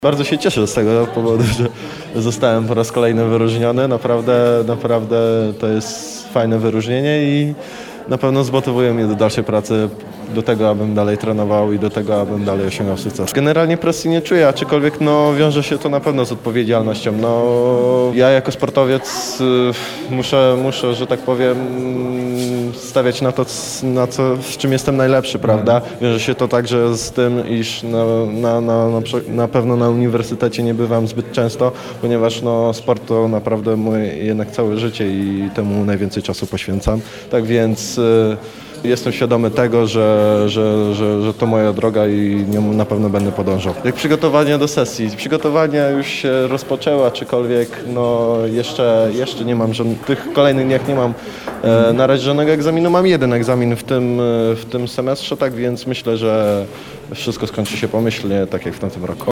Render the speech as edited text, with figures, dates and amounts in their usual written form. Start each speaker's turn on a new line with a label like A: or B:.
A: Bardzo się cieszę z tego powodu, że zostałem po raz kolejny wyróżniony. Naprawdę to jest fajne wyróżnienie i na pewno zmotywuje mnie do dalszej pracy, do tego, abym dalej trenował i do tego, abym dalej osiągał sukces. Generalnie presji nie czuję, aczkolwiek wiąże się to na pewno z odpowiedzialnością. Ja jako sportowiec muszę, że tak powiem, stawiać na to, w czym jestem najlepszy, prawda? Wiąże się to także z tym, iż na pewno na uniwersytecie nie bywam zbyt często, ponieważ sport to naprawdę moje jednak całe życie i temu najwięcej czasu poświęcam. Tak więc jestem świadomy tego, że to moja droga i nią na pewno będę podążał. Jak przygotowanie do sesji? Przygotowania już się rozpoczęły, aczkolwiek jeszcze nie mam tych kolejnych dniach nie mam na razie żadnego egzaminu. Mam jeden egzamin w tym semestrze, tak więc myślę, że wszystko skończy się pomyślnie, tak jak w tamtym roku.